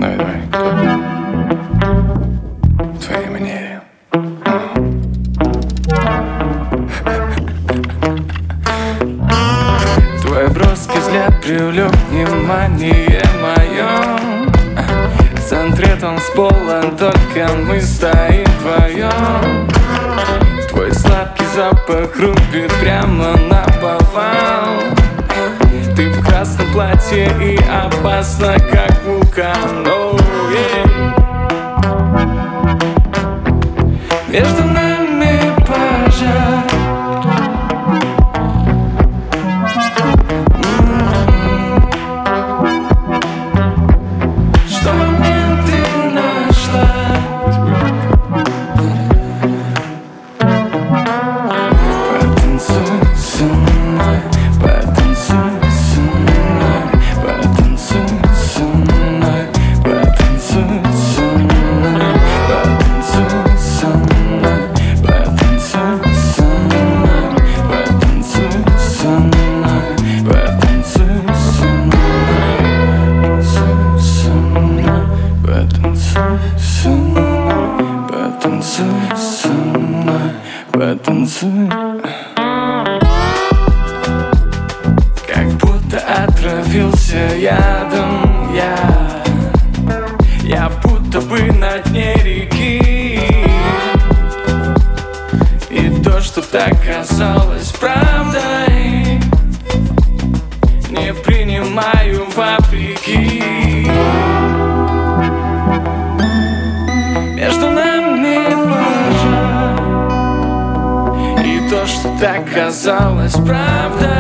Давай, давай, в твоей манере. Твой броский взгляд привлек внимание мое. В центре танцпола только мы стоим вдвоем. Твой сладкий запах рубит прямо на повал. Ты в красном платье и опасна, как вулкан. Oh, yeah. Между нами пожар. Что мне ты нашла? Потанцуй со мной, потанцуй со мной, потанцуй со мной, потанцуй со мной, потанцуй со мной, потанцуй со мной, потанцуй со мной, потанцуй со мной, потанцуй со мной, потанцуй со мной, потанцуй. Как будто отравился ядом я будто бы на дне реки. И то, что так казалось правдой, не принимаю вопреки. Между нами пожар. И то, что так казалось правдой,